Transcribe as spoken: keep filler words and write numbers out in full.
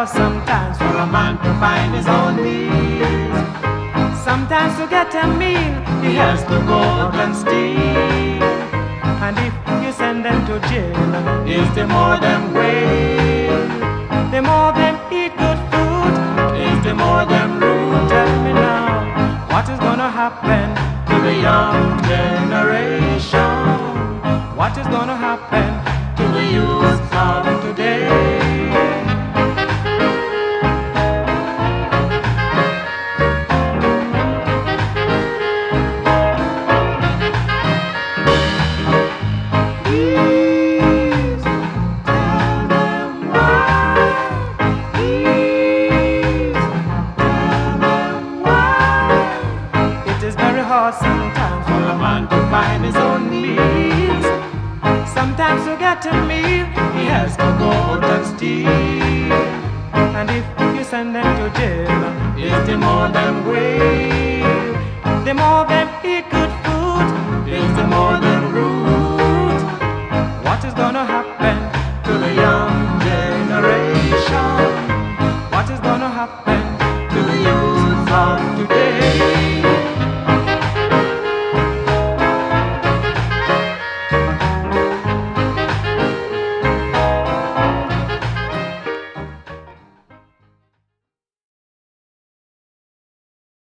hard sometimes for a man to find his own meals. Sometimes to get a meal, he has to go out and steal. And if you send them to jail, is the more them wail. The more them eat good food, is the more them rude. Tell me now, what is gonna happen to the young generation? What is gonna happen to the youth of today? Sometimes for a man to find his own meals. Sometimes to get a meal, he has to go out and steal. And if you send them to jail, it's the more them wail. The more them eat good food, it's the more them